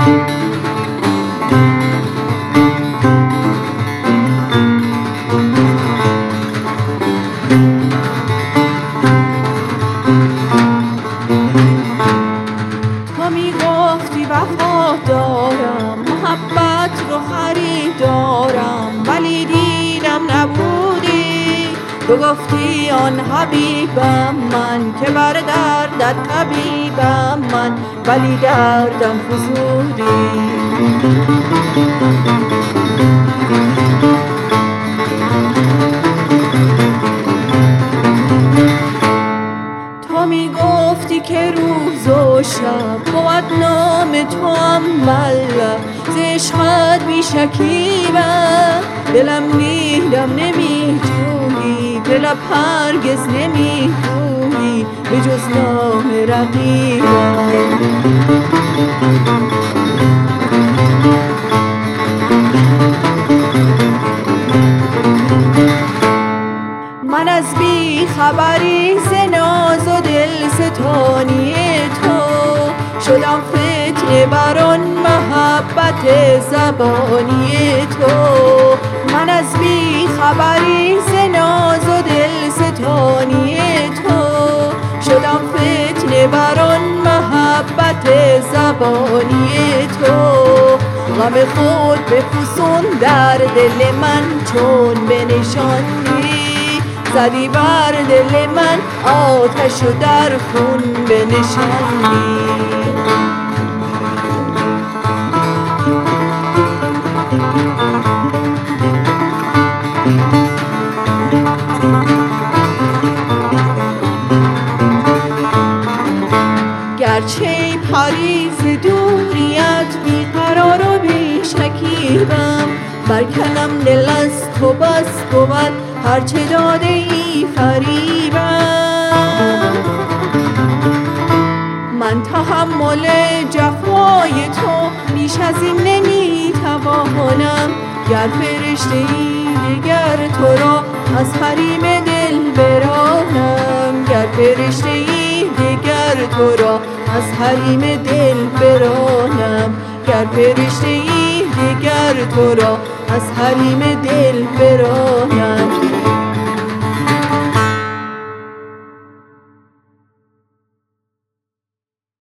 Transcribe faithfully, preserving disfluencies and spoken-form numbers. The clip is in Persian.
تو می گفتی وفا دارم، محبت رو خریدارم، ولی دیدم نبودی. تو گفتی آن حبیبم من که بر دردت طبیبم من، ولی دردم فزودی. تو می گفتی که روز و شب بود نام تو ملب، ز عشقت بی شکیبم. دلم دیدم نمی جویی، به لب هرگز نمی گویی، به جز نام رقیبم. من از بی خبری ز ناز و دل ستانی تو، شدم فتنه بر آن محبت زبانی تو. من از بی خبری ز ناز و دل ستانی تو، شدم فتنه بر آن محبت زبانی تو. غم خود بفسون در دل من چون بنشاندی، زدی بر دل من آتش و در خون بنشاندی. گرچه پری ز دوریت بیقرار و بی شکیبم، برکنم دل از تو بس بود هرچه داده ای فریبم. من تحمل جفای تو بیش از این نمی توانم، گر فرشته ای دگر تو را از حریم دل برانم. گر فرشته ای دگر تو را از حریم دل برانم. گر فرشته ای دگر تو را از حریم دل برانم.